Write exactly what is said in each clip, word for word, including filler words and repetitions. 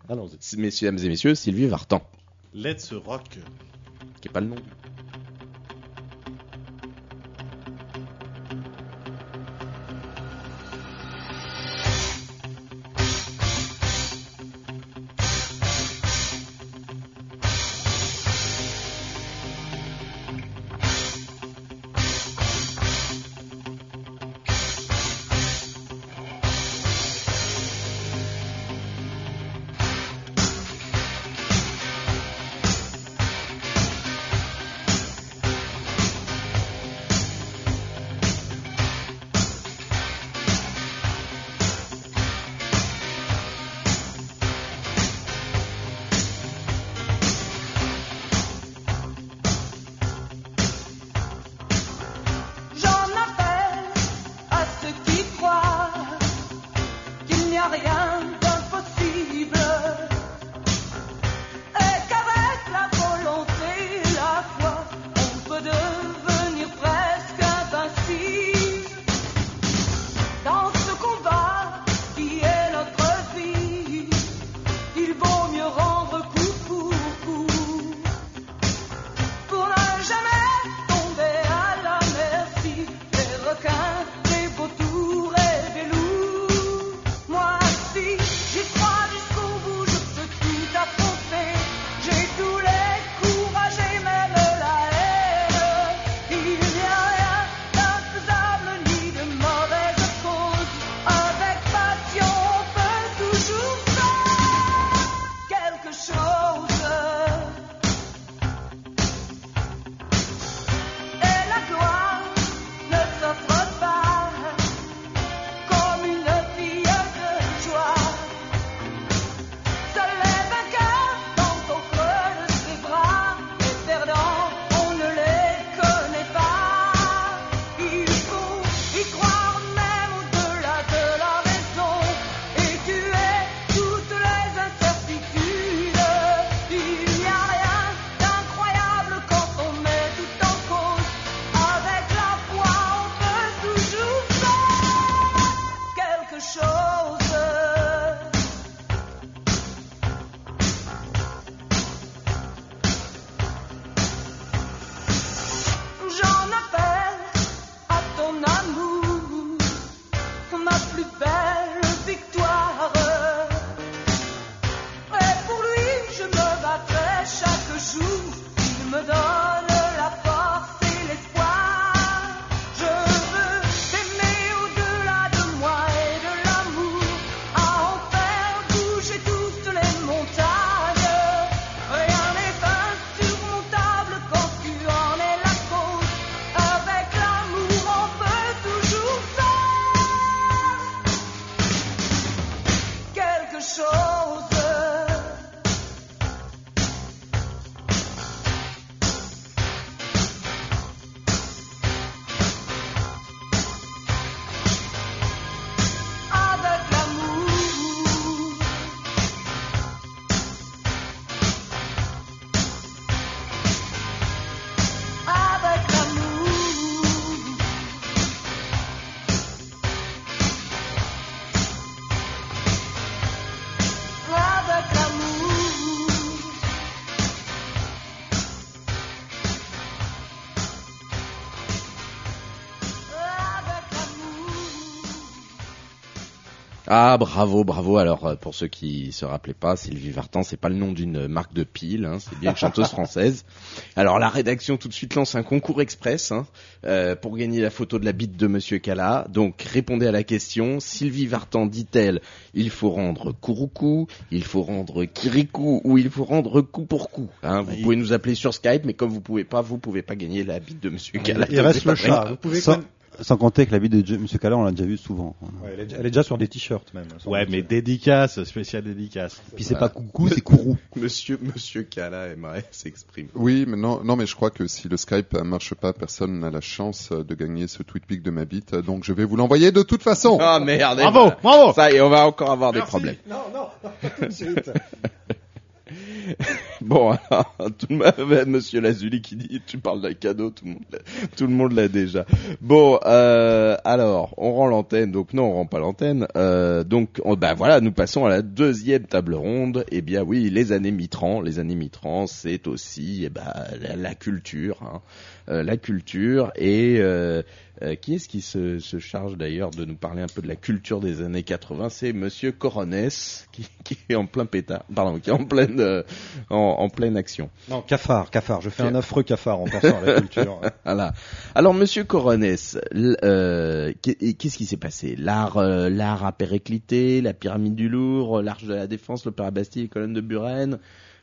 Allons-y. Mesdames et messieurs, Sylvie Vartan. Let's Rock. Qui est pas le nom. Ah, bravo, bravo. Alors, pour ceux qui se rappelaient pas, Sylvie Vartan, c'est pas le nom d'une marque de pile, hein, c'est bien une chanteuse française. Alors, la rédaction tout de suite lance un concours express hein, euh, pour gagner la photo de la bite de Monsieur Cala. Donc, répondez à la question. Sylvie Vartan dit-elle, il faut rendre Kouroukou, il faut rendre Kirikou ou il faut rendre coup pour coup. Hein, vous oui. pouvez nous appeler sur Skype, mais comme vous pouvez pas, vous pouvez pas gagner la bite de Monsieur Cala. Il reste le chat. Vous pouvez Sans... Sans compter que la bite de M. Cala, on l'a déjà vu souvent. Ouais, elle, est, elle est déjà sur des t-shirts même. Ouais, mais dédicace, spéciale dédicace. Puis c'est voilà. Pas coucou, c'est Kourou. Monsieur, Monsieur Cala aimerait s'exprimer. Oui, mais non, non, mais je crois que si le Skype marche pas, personne n'a la chance de gagner ce tweet pic de ma bite. Donc je vais vous l'envoyer de toute façon. Ah merde. Bravo, voilà. bravo. Ça y est, on va encore avoir Merci. des problèmes. Non, non, pas tout de suite. Bon, alors, tout le monde, Monsieur Lazuli qui dit, tu parles d'un cadeau, tout le monde, l'a, tout le monde l'a déjà. Bon, euh, alors, on rend l'antenne, donc non, on rend pas l'antenne. Euh, donc, on, bah voilà, nous passons à la deuxième table ronde. Eh bien, oui, les années Mitterrand, les années Mitterrand, c'est aussi, eh ben, la, la culture, hein, euh, la culture et euh, euh, qui est-ce qui se, se charge d'ailleurs de nous parler un peu de la culture des années quatre-vingts? C'est Monsieur Coronès qui, qui est en plein pétard, pardon, qui est en pleine, euh, en, en pleine action. Non, cafard, cafard. Je fais un affreux cafard en pensant à la culture. Voilà. Alors, Monsieur Coronès, euh, qu'est-ce qui s'est passé? L'art, euh, l'art a périclité, la pyramide du Louvre, l'Arche de la Défense, l'Opéra Bastille, les colonnes de Buren.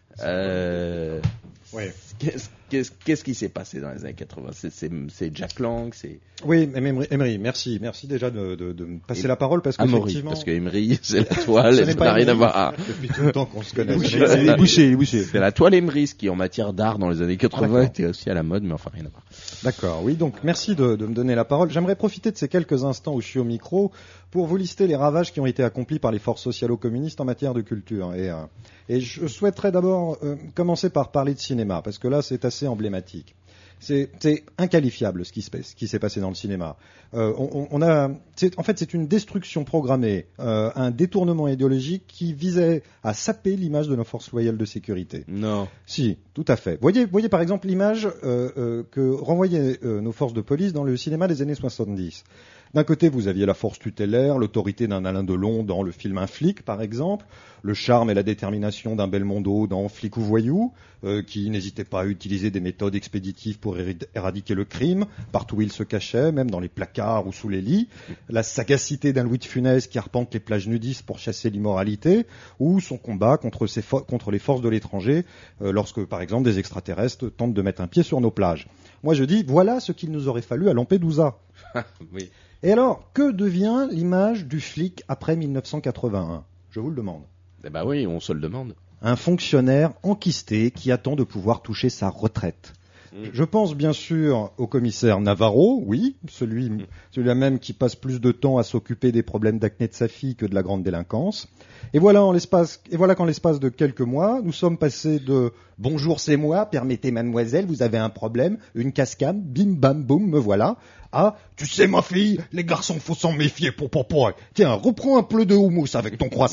Euh, Ouais. Qu'est-ce, qu'est-ce, qu'est-ce qui s'est passé dans les années quatre-vingts? C'est, c'est, c'est Jack Lang, c'est Oui, Emery, Emery, merci, merci déjà de, de, de me passer Et la parole parce que Amaury, effectivement, parce que Emery, c'est la toile, Ce ça n'est n'a pas rien à Emery. voir. depuis tout le temps qu'on se connaît. Il est bouché, il est bouché. C'est la toile Emery qui, en matière d'art dans les années quatre-vingts, D'accord. était aussi à la mode, mais enfin rien à voir. D'accord, oui, donc merci de, de me donner la parole. J'aimerais profiter de ces quelques instants où je suis au micro pour vous lister les ravages qui ont été accomplis par les forces socialo-communistes en matière de culture. Et, euh, et je souhaiterais d'abord euh, commencer par parler de cinéma, parce que là c'est assez emblématique. C'est, c'est inqualifiable ce qui, se, ce qui s'est passé dans le cinéma. Euh, on, on a, c'est, en fait, c'est une destruction programmée, euh, un détournement idéologique qui visait à saper l'image de nos forces loyales de sécurité. Non. Si, tout à fait. Voyez, voyez par exemple l'image euh, euh, que renvoyaient euh, nos forces de police dans le cinéma des années soixante-dix. D'un côté, vous aviez la force tutélaire, l'autorité d'un Alain Delon dans le film Un flic, par exemple, le charme et la détermination d'un Belmondo dans Flic ou voyou, euh, qui n'hésitait pas à utiliser des méthodes expéditives pour éradiquer le crime, partout où il se cachait, même dans les placards ou sous les lits, la sagacité d'un Louis de Funès qui arpente les plages nudistes pour chasser l'immoralité, ou son combat contre, ses fo- contre les forces de l'étranger, euh, lorsque, par exemple, des extraterrestres tentent de mettre un pied sur nos plages. Moi, je dis, voilà ce qu'il nous aurait fallu à Lampedusa. Oui. Et alors, que devient l'image du flic après mille neuf cent quatre-vingt-un? Je vous le demande. Eh ben oui, on se le demande. Un fonctionnaire enquisté qui attend de pouvoir toucher sa retraite. Mm. Je pense bien sûr au commissaire Navarro, oui, celui, Mm. celui-là même qui passe plus de temps à s'occuper des problèmes d'acné de sa fille que de la grande délinquance. Et voilà, en l'espace, et voilà qu'en l'espace de quelques mois, nous sommes passés de « Bonjour, c'est moi, permettez mademoiselle, vous avez un problème, une cascade, bim bam boum, me voilà » à « Tu sais ma fille, les garçons faut s'en méfier pour pour pour. Tiens, reprends un peu de houmous avec ton croissant. »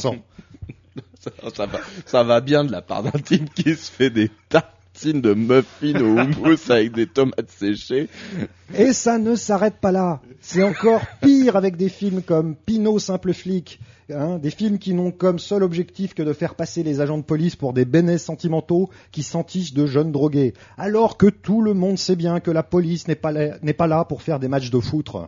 Ça, ça va, ça va bien de la part d'un type qui se fait des tartines de muffins au houmous avec des tomates séchées. Et ça ne s'arrête pas là. C'est encore pire avec des films comme Pinot Simple Flic, hein, des films qui n'ont comme seul objectif que de faire passer les agents de police pour des bénets sentimentaux qui s'entichent de jeunes drogués, alors que tout le monde sait bien que la police n'est pas là, n'est pas là pour faire des matchs de foutre.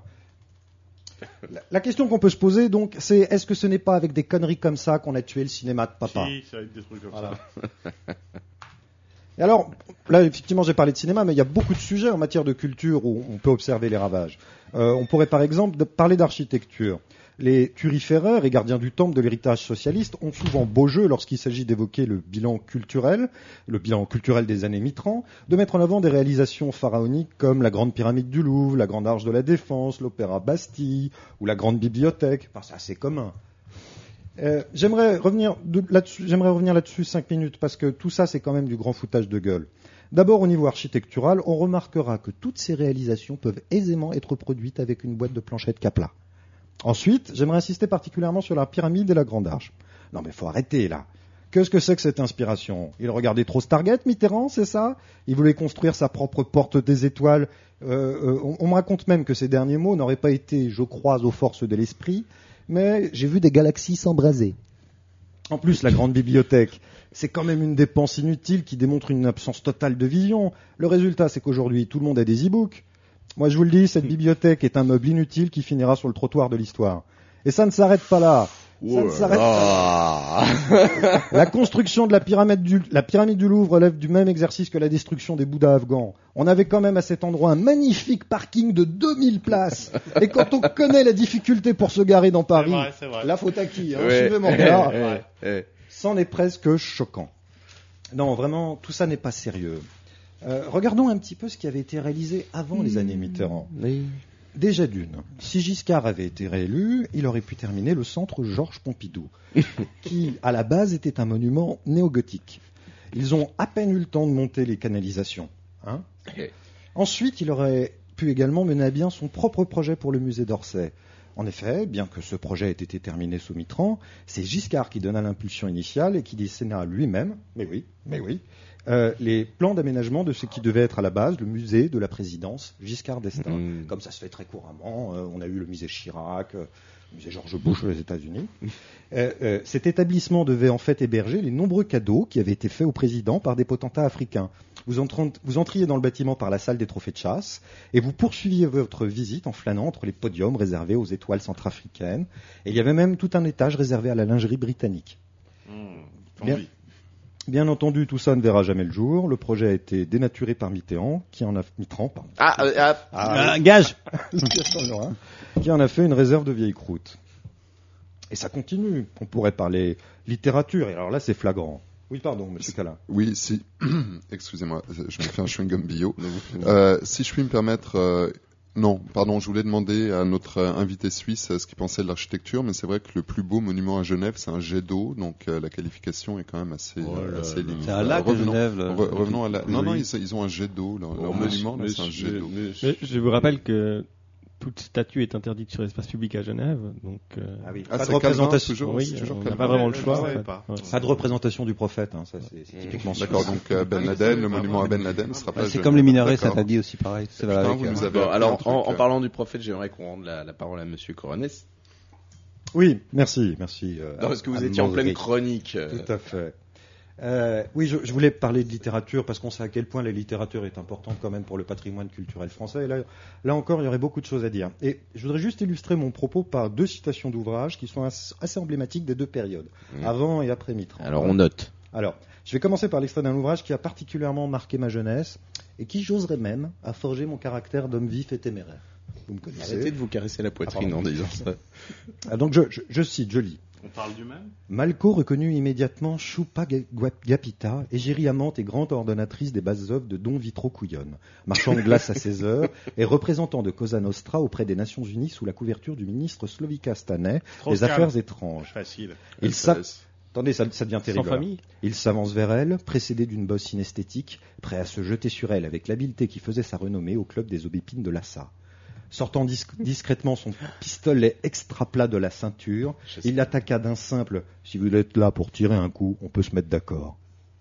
La, la question qu'on peut se poser, donc, c'est est-ce que ce n'est pas avec des conneries comme ça qu'on a tué le cinéma de papa? Si, ça va être des trucs comme Voilà. ça. Et alors, là, effectivement, j'ai parlé de cinéma, mais il y a beaucoup de sujets en matière de culture où on peut observer les ravages. Euh, on pourrait, par exemple, de parler d'architecture. Les turiféraires et gardiens du temple de l'héritage socialiste ont souvent beau jeu lorsqu'il s'agit d'évoquer le bilan culturel, le bilan culturel des années Mitterrand, de mettre en avant des réalisations pharaoniques comme la Grande Pyramide du Louvre, la Grande Arche de la Défense, l'Opéra Bastille ou la Grande Bibliothèque. Enfin, c'est assez commun. Euh, j'aimerais revenir de, là-dessus, j'aimerais revenir là-dessus cinq minutes parce que tout ça, c'est quand même du grand foutage de gueule. D'abord, au niveau architectural, on remarquera que toutes ces réalisations peuvent aisément être produites avec une boîte de planchettes Kapla. Ensuite, j'aimerais insister particulièrement sur la pyramide et la Grande Arche. Non mais faut arrêter là. Qu'est-ce que c'est que cette inspiration? Il regardait trop Stargate, Mitterrand, c'est ça? Il voulait construire sa propre porte des étoiles. Euh, euh, on, on me raconte même que ces derniers mots n'auraient pas été, je crois, aux forces de l'esprit, mais j'ai vu des galaxies s'embraser. En plus, la grande bibliothèque, c'est quand même une dépense inutile qui démontre une absence totale de vision. Le résultat, c'est qu'aujourd'hui, tout le monde a des e-books. Moi, je vous le dis, cette bibliothèque est un meuble inutile qui finira sur le trottoir de l'histoire. Et ça ne s'arrête pas là. Ça ne s'arrête pas là. La construction de la pyramide, du, la pyramide du Louvre relève du même exercice que la destruction des Bouddhas afghans. On avait quand même à cet endroit un magnifique parking de deux mille places. Et quand on connaît la difficulté pour se garer dans Paris, C'est vrai, c'est vrai. la faute à qui, hein, Ouais. suivez mon regard, Ouais, ouais. c'en est presque choquant. Non, vraiment, tout ça n'est pas sérieux. Euh, regardons un petit peu ce qui avait été réalisé avant les années Mitterrand. Oui. Déjà d'une, si Giscard avait été réélu, il aurait pu terminer le centre Georges Pompidou, qui, à la base, était un monument néo-gothique. Ils ont à peine eu le temps de monter les canalisations. Hein. Ensuite, il aurait pu également mener à bien son propre projet pour le musée d'Orsay. En effet, bien que ce projet ait été terminé sous Mitterrand, c'est Giscard qui donna l'impulsion initiale et qui dessina lui-même, mais oui, mais oui, euh, les plans d'aménagement de ce qui devait être à la base le musée de la présidence Giscard d'Estaing. Mmh. Comme ça se fait très couramment, euh, on a eu le musée Chirac, euh, le musée George Bush aux États-Unis. Euh, euh, cet établissement devait en fait héberger les nombreux cadeaux qui avaient été faits au président par des potentats africains. Vous, entrant, vous entriez dans le bâtiment par la salle des trophées de chasse et vous poursuiviez votre visite en flânant entre les podiums réservés aux étoiles centrafricaines. Et il y avait même tout un étage réservé à la lingerie britannique. Mmh, bien, bien entendu, tout ça ne verra jamais le jour. Le projet a été dénaturé par Mitterrand, qui en a Mitterrand, pardon. Ah, euh, ah, ah, gage. Qui en a fait une réserve de vieilles croûtes. Et ça continue. On pourrait parler littérature. Et alors là, c'est flagrant. Oui, pardon, monsieur Calin. Oui, si. Excusez-moi, je me fais un chewing-gum bio. Euh, si je puis me permettre. Euh... Non, pardon, je voulais demander à notre euh, invité suisse euh, ce qu'il pensait de l'architecture, mais c'est vrai que le plus beau monument à Genève, c'est un jet d'eau, donc euh, la qualification est quand même assez, oh là, assez limitée. C'est un lac de Genève. Là. Re- revenons à la... Non, non, ils, ils ont un jet d'eau. Leur, oh, leur monument, là, c'est un monsieur, jet d'eau. Mais je vous rappelle que toute statue est interdite sur l'espace public à Genève, donc euh... ah oui. ah, pas de représentation. Toujours, oui, toujours on n'a pas vraiment le choix. Ouais, pas. Ouais. Pas de représentation du prophète, hein, ça c'est, c'est typiquement. D'accord, donc euh, Ben Laden, le monument à Ben Laden sera pas. C'est comme les minarets, ça t'a dit aussi pareil. C'est Putain, avec, vous euh... nous avez bon, alors, truc, en, en euh... parlant du prophète, j'aimerais qu'on rende la, la parole à Monsieur Coronès. Oui, merci, merci. Euh, non, parce que vous étiez en pleine chronique. Euh... Tout à fait. Euh, oui, je, je voulais parler de littérature parce qu'on sait à quel point la littérature est importante quand même pour le patrimoine culturel français. Et là, là encore, il y aurait beaucoup de choses à dire. Et je voudrais juste illustrer mon propos par deux citations d'ouvrages qui sont assez, assez emblématiques des deux périodes, mmh. avant et après Mitterrand. Alors on note. Alors, je vais commencer par l'extrait d'un ouvrage qui a particulièrement marqué ma jeunesse et qui, j'oserais même, a forgé mon caractère d'homme vif et téméraire. Vous me connaissez. Arrêtez de vous caresser la poitrine ah, en disant ça. Ah, donc je, je, je cite, je lis. On parle du même. Malko reconnut immédiatement Choupa Gapita, égérie amante et grande ordonnatrice des basses œuvres de Don Vitro Couillonne, marchand de glace à ses heures et représentant de Cosa Nostra auprès des Nations Unies sous la couverture du ministre Slovika Stanay des Affaires étranges. Facile. Il sa... Attendez, ça, ça devient terrible. Sans famille. Il s'avance vers elle, précédé d'une bosse synesthétique, prêt à se jeter sur elle avec l'habileté qui faisait sa renommée au club des aubépines de Lassa. Sortant dis- discrètement son pistolet extra plat de la ceinture, il attaqua d'un simple « Si vous êtes là pour tirer un coup, on peut se mettre d'accord ».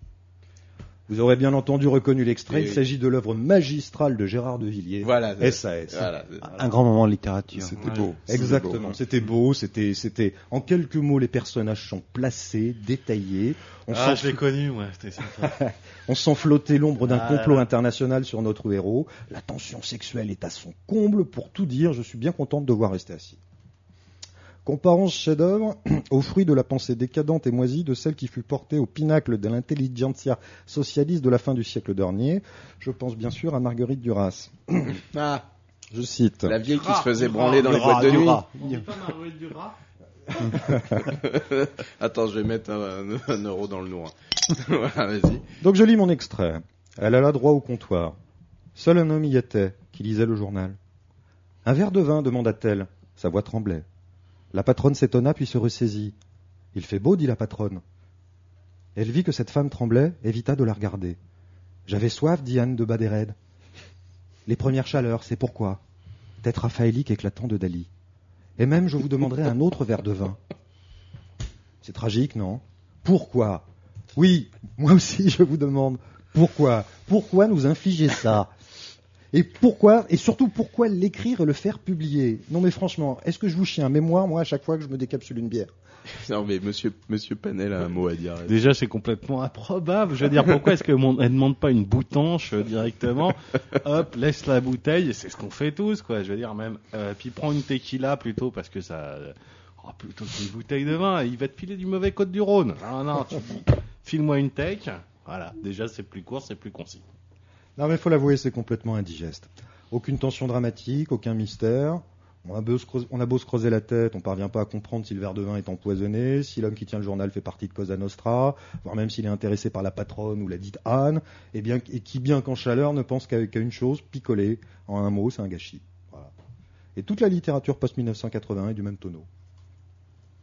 Vous aurez bien entendu reconnu l'extrait, et il oui. s'agit de l'œuvre magistrale de Gérard de Villiers, voilà, S A S. Voilà, un grand moment de littérature. C'était ouais. beau. Exactement, beau. c'était beau, c'était, c'était... En quelques mots, les personnages sont placés, détaillés. On ah, je l'ai connu, moi. C'était sympa. On sent flotter l'ombre d'un ah, complot là. international sur notre héros. La tension sexuelle est à son comble. Pour tout dire, je suis bien contente de voir rester assis. Comparons ce chef-d'œuvre au fruit de la pensée décadente et moisie de celle qui fut portée au pinacle de l'intelligentsia socialiste de la fin du siècle dernier. Je pense bien sûr à Marguerite Duras. Ah, je cite. La vieille qui se faisait branler dans les boîtes de nuit. On dit pas Marguerite Duras. Attends, je vais mettre un, un, un euro dans le noir. Voilà, vas-y. Donc je lis mon extrait. Elle alla droit au comptoir. Seul un homme y était, qui lisait le journal. Un verre de vin, demanda-t-elle. Sa voix tremblait. La patronne s'étonna puis se ressaisit. « Il fait beau, dit la patronne. » Elle vit que cette femme tremblait, évita de la regarder. « J'avais soif, dit Anne de Badérède. Les premières chaleurs, c'est pourquoi. Tête raphaélique éclatant de Dali. Et même je vous demanderai un autre verre de vin. » C'est tragique, non ? Pourquoi ? Oui, moi aussi je vous demande. Pourquoi ? Pourquoi nous infliger ça ? Et pourquoi, et surtout pourquoi l'écrire et le faire publier ? Non mais franchement, est-ce que je vous chie un mémoire, moi, à chaque fois que je me décapsule une bière ? Non mais monsieur, monsieur Panel a un mot à dire. Déjà, c'est complètement improbable. Je veux dire, pourquoi est-ce qu'elle ne demande pas une boutanche euh, directement ? Hop, laisse la bouteille, c'est ce qu'on fait tous, quoi. Je veux dire, même. Euh, puis prends une tequila plutôt, parce que ça... Oh, plutôt qu'une bouteille de vin, il va te filer du mauvais Côte du Rhône. Non, non, tu dis, file-moi une tech. Voilà, déjà, c'est plus court, c'est plus concis. Non mais il faut l'avouer, c'est complètement indigeste. Aucune tension dramatique, aucun mystère. On a, beau se creuser, on a beau se creuser la tête, on ne parvient pas à comprendre si le verre de vin est empoisonné, si l'homme qui tient le journal fait partie de Cosa Nostra, voire même s'il est intéressé par la patronne ou la dite Anne, et, bien, et qui bien qu'en chaleur ne pense qu'à, qu'à une chose, picoler. En un mot, c'est un gâchis. Voilà. Et toute la littérature post-mille neuf cent quatre-vingts est du même tonneau.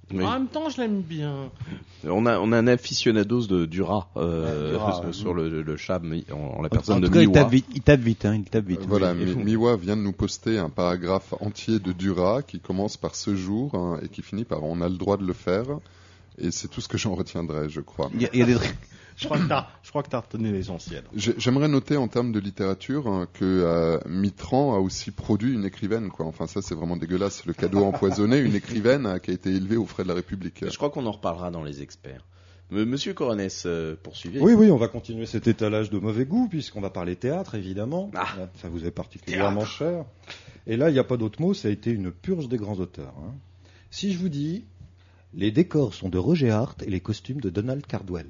Oui. En même temps, je l'aime bien. On a, on a un aficionados de, du rat, euh, Ouais, du rat, sur, ouais. sur le, le chat, mi- en, en la En, personne en de tout cas, il Miwa. tape vite, il tape vite, hein, il tape vite. Euh, voilà, Oui, et Mi- vous- Miwa vient de nous poster un paragraphe entier de Dura qui commence par ce jour hein, et qui finit par on a le droit de le faire. Et c'est tout ce que j'en retiendrai, je crois. Il y a, il y a des trucs. Je crois que t'as, je crois que t'as retenu l'essentiel. J'ai- J'aimerais noter en termes de littérature hein, que euh, Mitran a aussi produit une écrivaine. Quoi. Enfin, ça, c'est vraiment dégueulasse. Le cadeau empoisonné, une écrivaine euh, qui a été élevée aux frais de la République. Je crois qu'on en reparlera dans les experts. M- Monsieur Coronès, euh, poursuivez. Oui, oui, on va continuer cet étalage de mauvais goût, puisqu'on va parler théâtre, évidemment. Ah. Ça vous est particulièrement cher. Et là, il n'y a pas d'autre mot, ça a été une purge des grands auteurs. hein. Si je vous dis, les décors sont de Roger Hart et les costumes de Donald Cardwell.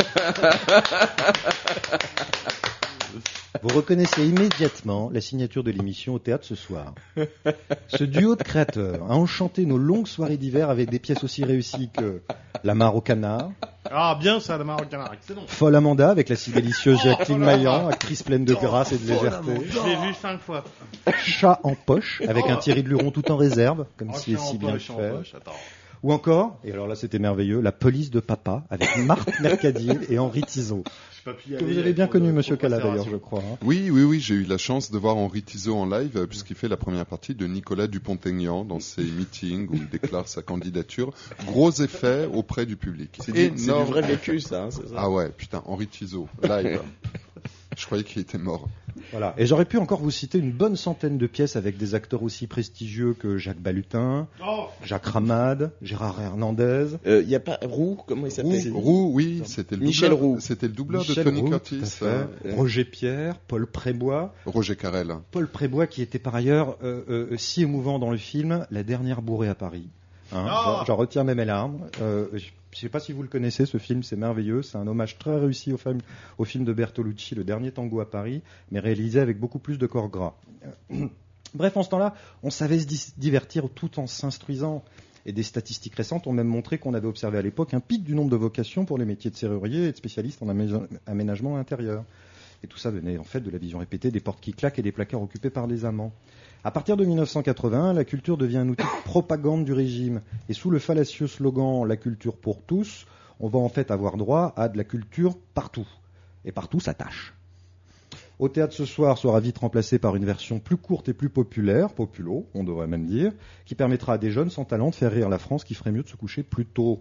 Vous reconnaissez immédiatement la signature de l'émission au théâtre ce soir. Ce duo de créateurs a enchanté nos longues soirées d'hiver avec des pièces aussi réussies que La Mare au Canard, Ah, bien ça, la Marocain, excellent. Folle Amanda avec la si délicieuse Oh, Jacqueline oh là là. Maillan, actrice pleine de grâce et de légèreté. Je l'ai vu cinq fois. Chat en poche avec un Thierry de Luron tout en réserve, comme Oh, si je est suis si en bien poche, en fait. poche, attends. Ou encore, et alors là c'était merveilleux, La Police de Papa avec Marthe Mercadier et Henri Tizot. Que vous avez bien connu, Monsieur Cala d'ailleurs, je crois. hein. Oui, oui, oui, j'ai eu la chance de voir Henri Tizot en live euh, puisqu'il fait la première partie de Nicolas Dupont-Aignan dans ses meetings où il déclare sa candidature. Gros effet auprès du public. C'est du, c'est du Énorme. vrai vécu, ça. Hein, c'est ça. Ah ouais, putain, Henri Tizot, live. Je croyais qu'il était mort. Voilà. Et j'aurais pu encore vous citer une bonne centaine de pièces avec des acteurs aussi prestigieux que Jacques Balutin, Oh, Jacques Ramade, Gérard Hernandez. Il euh, y a pas Roux, comment il s'appelle Roux, oui, c'était le Michel doubleur, Roux. c'était le doubleur Michel de Tony Roux, Curtis, tout à fait. euh, Roger Pierre, Paul Prébois. Roger Carrel. Paul Prébois qui était par ailleurs euh, euh, si émouvant dans le film La dernière bourrée à Paris. Hein, Ah j'en- J'en retiens même mes larmes. Euh, je ne sais pas si vous le connaissez, ce film, c'est merveilleux. C'est un hommage très réussi au, fam- au film de Bertolucci, Le Dernier Tango à Paris, mais réalisé avec beaucoup plus de corps gras. Euh, Bref, en ce temps-là, on savait se dis- divertir tout en s'instruisant. Et des statistiques récentes ont même montré qu'on avait observé à l'époque un pic du nombre de vocations pour les métiers de serrurier et de spécialistes en amé- aménagement intérieur. Et tout ça venait en fait de la vision répétée des portes qui claquent et des placards occupés par les amants. À partir de mille neuf cent quatre-vingt-un, la culture devient un outil de propagande du régime. Et sous le fallacieux slogan « La culture pour tous », on va en fait avoir droit à de la culture partout. Et partout, ça tâche. Au théâtre ce soir sera vite remplacé par une version plus courte et plus populaire, populo, on devrait même dire, qui permettra à des jeunes sans talent de faire rire la France qui ferait mieux de se coucher plus tôt.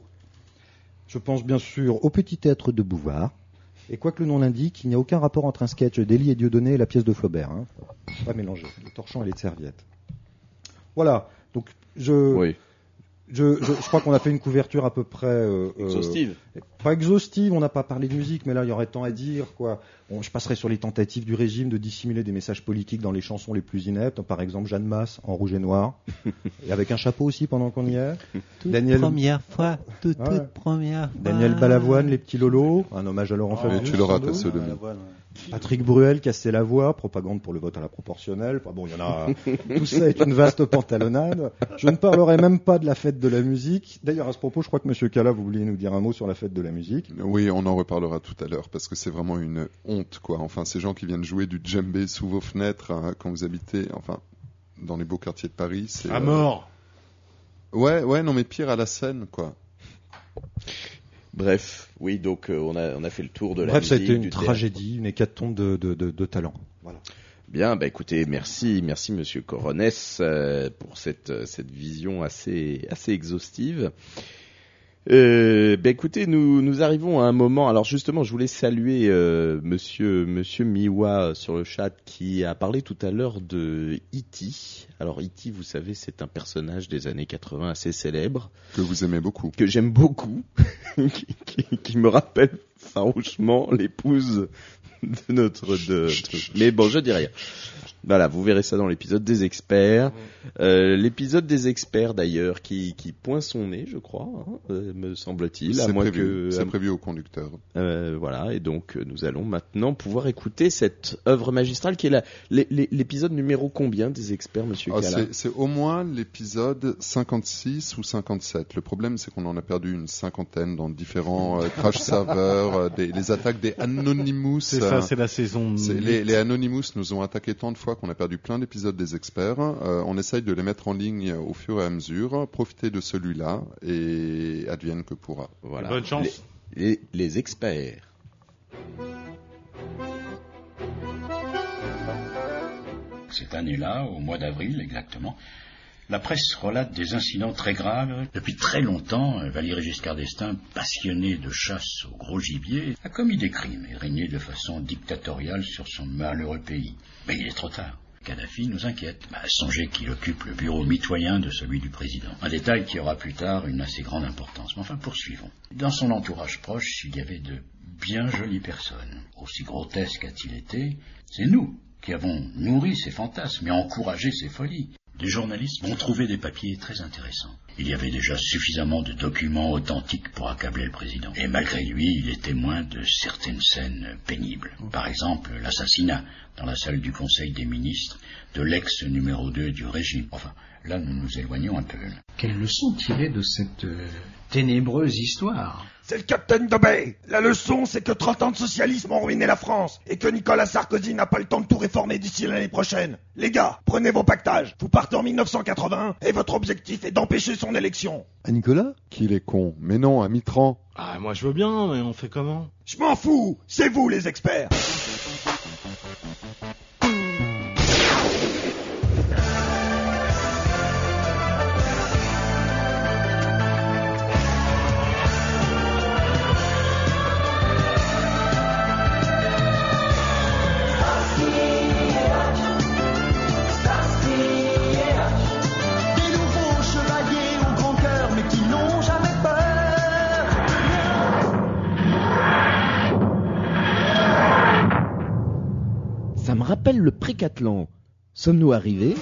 Je pense bien sûr au Petit Théâtre de Bouvard. Et quoi que le nom l'indique, il n'y a aucun rapport entre un sketch d'Élie et Dieudonné et la pièce de Flaubert. Hein. Faut pas mélanger. Le torchon et les serviettes. Voilà. Donc, je, Oui. je, je, je crois qu'on a fait une couverture à peu près... Euh, euh, Exhaustive. pas exhaustive, on n'a pas parlé de musique, mais là, il y aurait tant à dire, quoi. Bon, je passerai sur les tentatives du régime de dissimuler des messages politiques dans les chansons les plus ineptes. Par exemple, Jeanne Masse, en rouge et noir. Et avec un chapeau aussi, pendant qu'on y est. Toute Daniel- première fois, toute, Ouais. toute première fois. Daniel Balavoine, Les Petits Lolos. Un hommage à Laurent Ah, Fabius. mais tu l'auras, sans ta doute. sodomie. Balavoine, ouais. Patrick Bruel, Casser la voix, propagande pour le vote à la proportionnelle. Enfin, bon, il y en a. Tout ça est une vaste pantalonnade. Je ne parlerai même pas de la fête de la musique. D'ailleurs, à ce propos, je crois que Monsieur Cala, vous vouliez nous dire un mot sur la fête de la musique. Oui, on en reparlera tout à l'heure parce que c'est vraiment une honte, quoi. Enfin, ces gens qui viennent jouer du djembé sous vos fenêtres hein, quand vous habitez, enfin, dans les beaux quartiers de Paris, c'est. à euh, mort. Ouais, ouais, non, mais pire à la scène, quoi. Bref, oui, donc euh, on a on a fait le tour de la Bref, ça a musique, été du une théâtre. tragédie, une hécatombe de, de, de, de talent. Voilà. Bien, bah écoutez, merci, merci Monsieur Coronès euh, pour cette euh, cette vision assez assez exhaustive. Euh, bah écoutez, nous nous arrivons à un moment. Alors justement, je voulais saluer euh, Monsieur Monsieur Miwa sur le chat qui a parlé tout à l'heure de E T Alors E T, vous savez, c'est un personnage des années quatre-vingts assez célèbre Que vous aimez beaucoup. que j'aime beaucoup, qui, qui, qui me rappelle farouchement l'épouse de notre de, de- mais bon, je dis rien. Voilà, vous verrez ça dans l'épisode des experts. Euh, l'épisode des experts d'ailleurs qui qui pointe son nez, je crois, hein, euh, me semble-t-il, à C'est moins prévu, que c'est prévu au conducteur. euh, voilà, et donc euh, nous allons maintenant pouvoir écouter cette œuvre magistrale qui est la, l'é- l'é- l'épisode numéro combien des experts, Monsieur Ah, Cala? c'est, c'est au moins l'épisode cinquante-six ou cinquante-sept. Le problème, c'est qu'on en a perdu une cinquantaine dans différents euh, crash serveurs, euh, des, les attaques des Anonymous. C'est euh, ça, euh, c'est la saison. c'est- les, les Anonymous nous ont attaqué tant de fois qu'on a perdu plein d'épisodes des experts. Euh, on essaye de les mettre en ligne au fur et à mesure. Profitez de celui-là et advienne que pourra. Voilà. Bonne chance. Les, les, les experts. Cette année-là, au mois d'avril exactement, la presse relate des incidents très graves. Depuis très longtemps, Valéry Giscard d'Estaing, passionné de chasse au gros gibier, a commis des crimes et régné de façon dictatoriale sur son malheureux pays. Mais il est trop tard. Kadhafi nous inquiète. Bah, songez qu'il occupe le bureau mitoyen de celui du président. Un détail qui aura plus tard une assez grande importance. Mais enfin, poursuivons. Dans son entourage proche, il y avait de bien jolies personnes. Aussi grotesque a-t-il été, c'est nous qui avons nourri ses fantasmes et encouragé ses folies. Des journalistes vont trouver des papiers très intéressants. Il y avait déjà suffisamment de documents authentiques pour accabler le président. Et malgré lui, il est témoin de certaines scènes pénibles. Par exemple, l'assassinat, dans la salle du Conseil des ministres, de l'ex numéro deux du régime. Enfin, là, nous nous éloignons un peu. Quelle leçon tirer de cette euh, ténébreuse histoire? C'est le capitaine Dobé. La leçon, c'est que trente ans de socialisme ont ruiné la France et que Nicolas Sarkozy n'a pas le temps de tout réformer d'ici l'année prochaine. Les gars, prenez vos pactages. Vous partez en mille neuf cent quatre-vingt-un et votre objectif est d'empêcher son élection. À Nicolas? Qu'il est con. Mais non, à Mitran. Ah, moi je veux bien, mais on fait comment? Je m'en fous. C'est vous les experts. Ça me rappelle le Précathlon. Sommes-nous arrivés?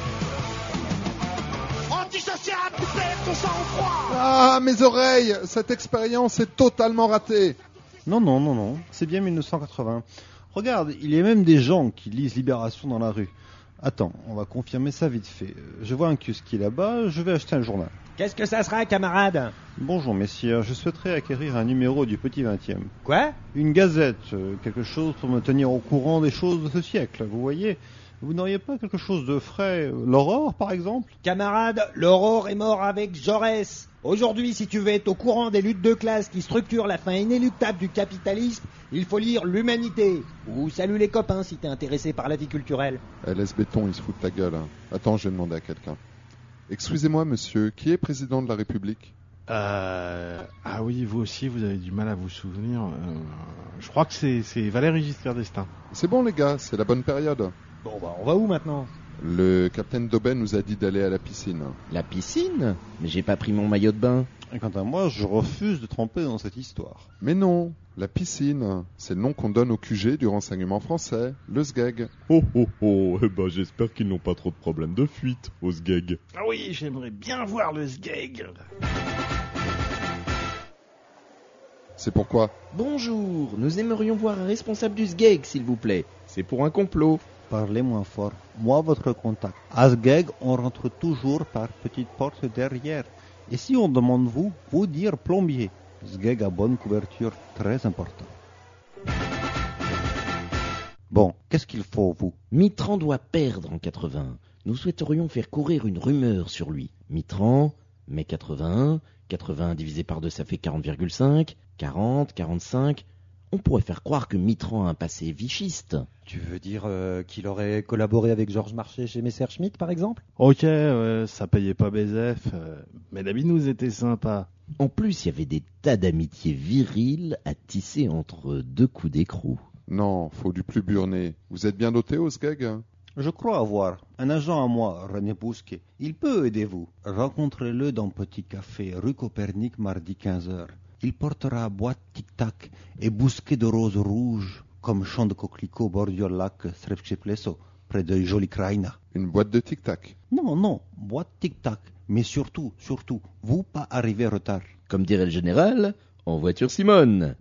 Antisocial, tu perds ton sang-froid. Ah, mes oreilles! Cette expérience est totalement ratée. Non, non, non, non. C'est bien mille neuf cent quatre-vingts. Regarde, il y a même des gens qui lisent Libération dans la rue. Attends, on va confirmer ça vite fait. Je vois un kiosque qui est là-bas, je vais acheter un journal. Qu'est-ce que ça sera, camarade? Bonjour messieurs, je souhaiterais acquérir un numéro du Petit vingtième. Quoi? Une gazette, euh, quelque chose pour me tenir au courant des choses de ce siècle, vous voyez. Vous n'auriez pas quelque chose de frais, euh, l'Aurore par exemple? Camarade, l'Aurore est mort avec Jaurès. Aujourd'hui, si tu veux être au courant des luttes de classe qui structurent la fin inéluctable du capitalisme, il faut lire l'Humanité. Ou Salut les copains si t'es intéressé par la vie culturelle. Eh, laisse béton, il se fout de ta gueule. Hein. Attends, je vais demander à quelqu'un. Excusez-moi, monsieur, qui est président de la République? Euh... Ah oui, vous aussi, vous avez du mal à vous souvenir. Euh... Je crois que c'est, c'est Valéry Giscard d'Estaing. C'est bon, les gars, c'est la bonne période. Bon, bah, on va où maintenant? Le capitaine Dobé nous a dit d'aller à la piscine. La piscine? Mais j'ai pas pris mon maillot de bain. Et quant à moi, je refuse de tremper dans cette histoire. Mais non, la piscine, c'est le nom qu'on donne au Q G du renseignement français, le S G E G. Oh oh oh, eh ben j'espère qu'ils n'ont pas trop de problèmes de fuite au S G E G. Ah oui, j'aimerais bien voir le S G E G. C'est pourquoi? Bonjour, nous aimerions voir un responsable du S G E G, s'il vous plaît. C'est pour un complot. Parlez moins fort. Moi, votre contact. À S G E G, on rentre toujours par petite porte derrière. Et si on demande vous, vous dire plombier. S G E G a bonne couverture, très important. Bon, qu'est-ce qu'il faut, vous? Mitterrand doit perdre en quatre-vingt-un. Nous souhaiterions faire courir une rumeur sur lui. Mitterrand, mai quatre-vingt-un, quatre-vingts divisé par deux, ça fait quarante virgule cinq, quarante, quarante-cinq... On pourrait faire croire que Mitterrand a un passé vichiste. Tu veux dire euh, qu'il aurait collaboré avec Georges Marchais chez Messerschmitt, par exemple? Ok, ouais, ça payait pas B Z F, euh, mais David nous était sympa. En plus, il y avait des tas d'amitiés viriles à tisser entre deux coups d'écrou. Non, faut du plus burné. Vous êtes bien doté au S G E G? Je crois avoir un agent à moi, René Bousquet. Il peut aider vous. Rencontrez-le dans Petit Café, rue Copernic, mardi quinze heures. Il portera boîte tic-tac et bousquet de roses rouges, comme champ de coquelicots bordure lac Srepchepleso, près de Joli Kraina. Une boîte de tic-tac? Non, non, boîte tic-tac. Mais surtout, surtout, vous pas arriver en retard. Comme dirait le général, en voiture Simone.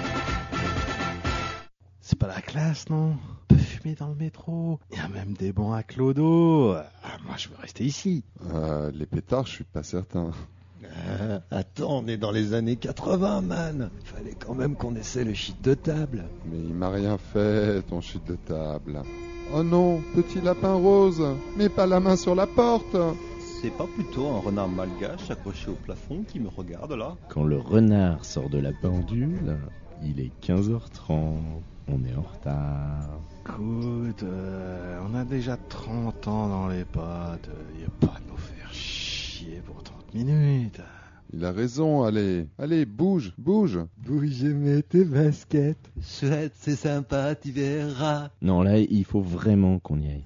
C'est pas la classe, non? On peut fumer dans le métro. Il y a même des bancs à clodo. Ah, moi, je veux rester ici. Euh, les pétards, je suis pas certain. Ah, attends, on est dans les années quatre-vingts, man. Fallait quand même qu'on essaie le shit de table. Mais il m'a rien fait, ton chute de table. Oh non, petit lapin rose, mets pas la main sur la porte. C'est pas plutôt un renard malgache accroché au plafond qui me regarde là? Quand le renard sort de la pendule, il est quinze heures trente. On est en retard. Écoute, euh, on a déjà trente ans dans les pattes. Il a pas à nous faire chier pour trente minutes. Il a raison, allez, allez, bouge, bouge. Bouge, mets tes baskets. Chouette, c'est sympa, tu verras. Non, là, il faut vraiment qu'on y aille.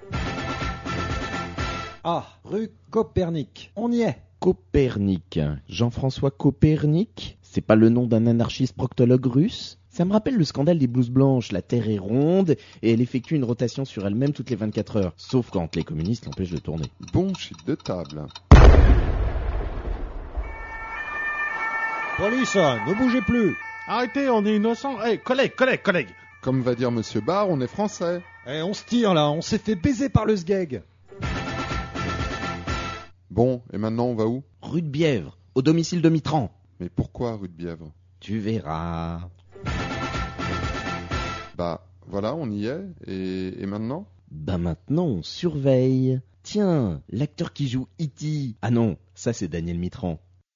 Ah, rue Copernic. On y est. Copernic. Jean-François Copernic. C'est pas le nom d'un anarchiste proctologue russe? Ça me rappelle le scandale des blouses blanches. La Terre est ronde et elle effectue une rotation sur elle-même toutes les vingt-quatre heures. Sauf quand les communistes l'empêchent de tourner. Bon shit de table. Police, ne bougez plus. Arrêtez, on est innocents. Hé, hey, collègue, collègue, collègue. Comme va dire Monsieur Barr, on est français. Eh, on se tire là, on s'est fait baiser par le sgeg. Bon, et maintenant on va où? Rue de Bièvre, au domicile de Mitterrand. Mais pourquoi rue de Bièvre? Tu verras. Bah, voilà, on y est. Et, et maintenant? Bah maintenant, on surveille. Tiens, l'acteur qui joue E T Ah non, ça c'est Daniel Mitterrand.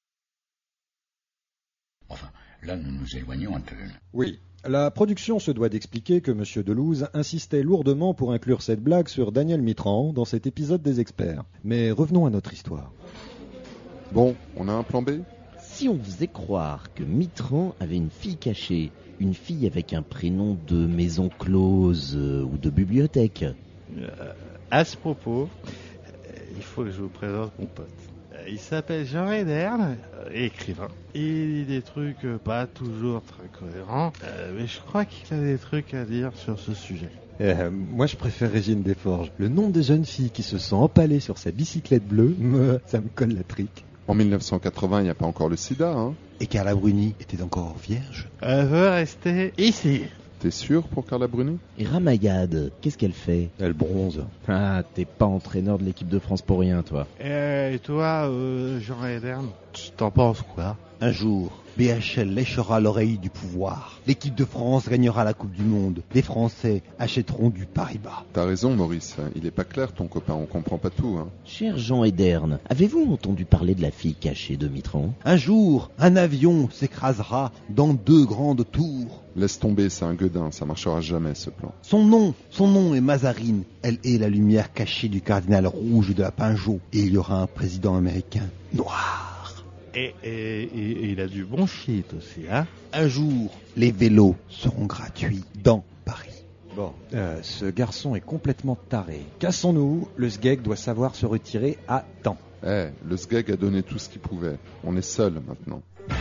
Enfin, là, nous nous éloignons un peu. Oui. La production se doit d'expliquer que M. Delouze insistait lourdement pour inclure cette blague sur Daniel Mitterrand dans cet épisode des experts. Mais revenons à notre histoire. Bon, on a un plan B? Si on faisait croire que Mitterrand avait une fille cachée, une fille avec un prénom de maison close euh, ou de bibliothèque. Euh, à ce propos, euh, il faut que je vous présente mon pote. Euh, il s'appelle Jean Ederne, euh, écrivain. Il dit des trucs euh, pas toujours très cohérents, euh, mais je crois qu'il a des trucs à dire sur ce sujet. Euh, moi, je préfère Régine Desforges. Le nom des jeunes filles qui se sont empalées sur sa bicyclette bleue, me, ça me colle la trique. En mille neuf cent quatre-vingts, il n'y a pas encore le sida, hein? Et Carla Bruni était encore vierge? Elle veut rester ici. T'es sûr pour Carla Bruni? Et Ramayad, qu'est-ce qu'elle fait? Elle bronze. Ah, t'es pas entraîneur de l'équipe de France pour rien, toi. Et toi, euh, Jean Ederne, tu t'en penses quoi? Un jour, B H L léchera l'oreille du pouvoir. L'équipe de France gagnera la Coupe du Monde. Les Français achèteront du Paribas. T'as raison, Maurice. Il est pas clair, ton copain. On comprend pas tout, hein. Cher Jean Ederne, avez-vous entendu parler de la fille cachée de Mitterrand? Un jour, un avion s'écrasera dans deux grandes tours. Laisse tomber, c'est un gueudin. Ça marchera jamais, ce plan. Son nom, son nom est Mazarine. Elle est la lumière cachée du cardinal rouge de la Pinjot. Et il y aura un président américain noir. Et, et, et, et il a du bon shit aussi, hein? Un jour, les vélos seront gratuits dans Paris. Bon, euh, ce garçon est complètement taré. Cassons-nous, le sgeg doit savoir se retirer à temps. Eh, le sgeg a donné tout ce qu'il pouvait. On est seul maintenant.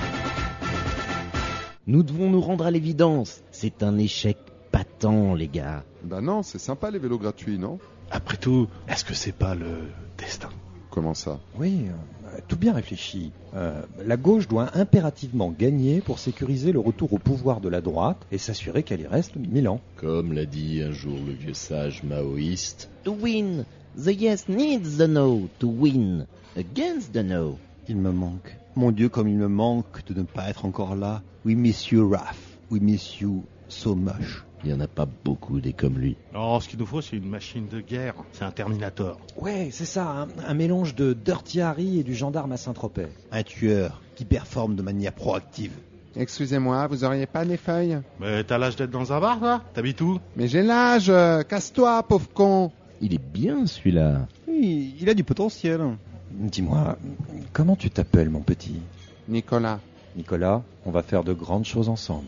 Nous devons nous rendre à l'évidence. C'est un échec patent, les gars. Bah non, c'est sympa les vélos gratuits, non? Après tout, est-ce que c'est pas le destin? Comment ça? Oui, euh, tout bien réfléchi. Euh, la gauche doit impérativement gagner pour sécuriser le retour au pouvoir de la droite et s'assurer qu'elle y reste mille ans. Comme l'a dit un jour le vieux sage maoïste. To win, the yes needs the no to win against the no. Il me manque. Mon Dieu, comme il me manque de ne pas être encore là. We miss you, Raph. We miss you so much. Il n'y en a pas beaucoup des comme lui. Non, ce qu'il nous faut, c'est une machine de guerre. C'est un Terminator. Ouais, c'est ça, hein, un mélange de Dirty Harry et du gendarme à Saint-Tropez. Un tueur qui performe de manière proactive. Excusez-moi, vous auriez pas des feuilles? Mais t'as l'âge d'être dans un bar, toi? T'habites où? Mais j'ai l'âge, euh, casse-toi, pauvre con. Il est bien celui-là. Oui, il a du potentiel. Dis-moi, comment tu t'appelles, mon petit? Nicolas. Nicolas, on va faire de grandes choses ensemble.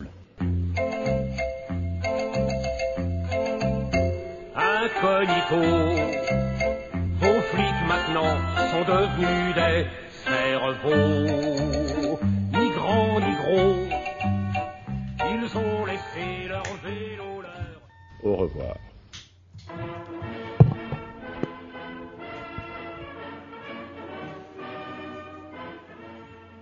Incognito, vos flics maintenant sont devenus des cerveaux, ni grands ni gros, ils ont laissé leur vélo leur... Au revoir.